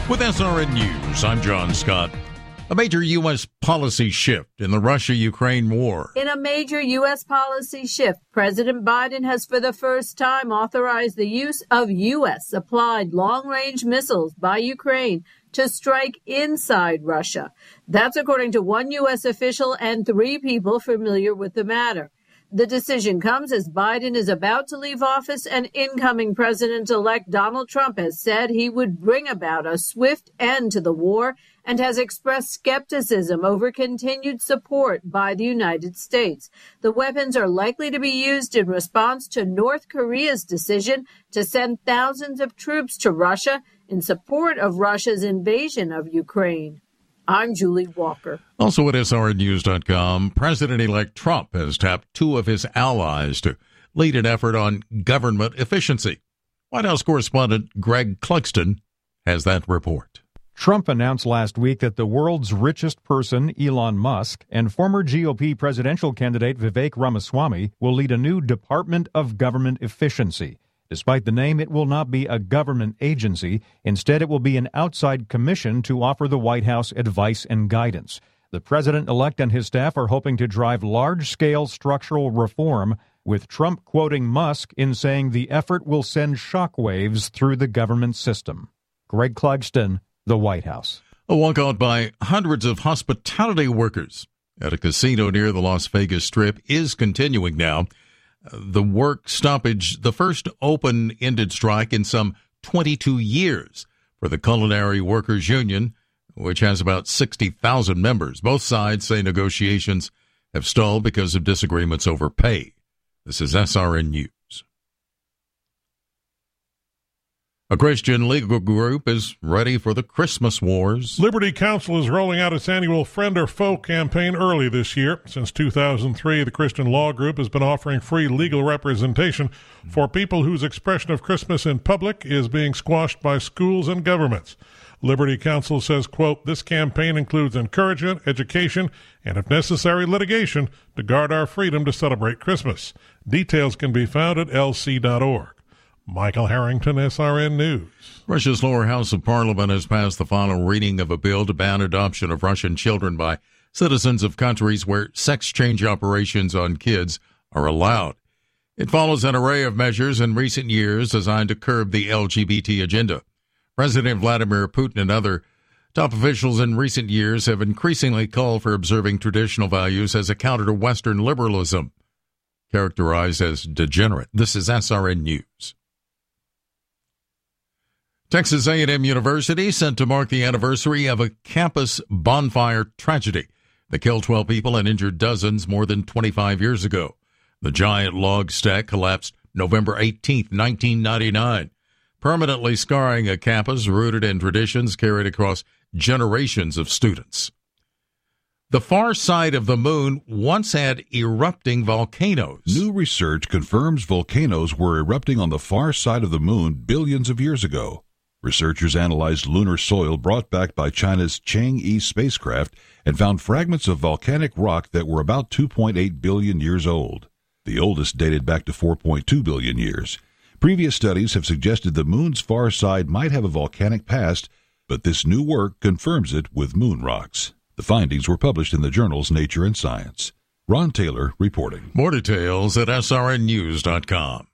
With SRN News, I'm John Scott. A major U.S. policy shift in the Russia-Ukraine war. In a major U.S. policy shift, President Biden has for the first time authorized the use of U.S.-supplied long-range missiles by Ukraine to strike inside Russia. That's according to one U.S. official and 3 people familiar with the matter. The decision comes as Biden is about to leave office and incoming President-elect Donald Trump has said he would bring about a swift end to the war and has expressed skepticism over continued support by the United States. The weapons are likely to be used in response to North Korea's decision to send thousands of troops to Russia in support of Russia's invasion of Ukraine. I'm Julie Walker. Also at SRNnews.com, President-elect Trump has tapped 2 of his allies to lead an effort on government efficiency. White House correspondent Greg Clugston has that report. Trump announced last week that the world's richest person, Elon Musk, and former GOP presidential candidate Vivek Ramaswamy will lead a new Department of Government Efficiency. Despite the name, it will not be a government agency. Instead, it will be an outside commission to offer the White House advice and guidance. The president-elect and his staff are hoping to drive large-scale structural reform, with Trump quoting Musk in saying the effort will send shockwaves through the government system. Greg Clugston, the White House. A walkout by hundreds of hospitality workers at a casino near the Las Vegas Strip is continuing now. The work stoppage, the first open-ended strike in some 22 years for the Culinary Workers Union, which has about 60,000 members. Both sides say negotiations have stalled because of disagreements over pay. This is SRN News. A Christian legal group is ready for the Christmas wars. Liberty Counsel is rolling out its annual Friend or Foe campaign early this year. Since 2003, the Christian Law Group has been offering free legal representation for people whose expression of Christmas in public is being squashed by schools and governments. Liberty Counsel says, quote, this campaign includes encouragement, education, and if necessary, litigation to guard our freedom to celebrate Christmas. Details can be found at lc.org. Michael Harrington, SRN News. Russia's lower house of parliament has passed the final reading of a bill to ban adoption of Russian children by citizens of countries where sex change operations on kids are allowed. It follows an array of measures in recent years designed to curb the LGBT agenda. President Vladimir Putin and other top officials in recent years have increasingly called for observing traditional values as a counter to Western liberalism, characterized as degenerate. This is SRN News. Texas A&M University set to mark the anniversary of a campus bonfire tragedy that killed 12 people and injured dozens more than 25 years ago. The giant log stack collapsed November 18, 1999, permanently scarring a campus rooted in traditions carried across generations of students. The far side of the moon once had erupting volcanoes. New research confirms volcanoes were erupting on the far side of the moon billions of years ago. Researchers analyzed lunar soil brought back by China's Chang'e spacecraft and found fragments of volcanic rock that were about 2.8 billion years old. The oldest dated back to 4.2 billion years. Previous studies have suggested the moon's far side might have a volcanic past, but this new work confirms it with moon rocks. The findings were published in the journals Nature and Science. Ron Taylor reporting. More details at srnnews.com.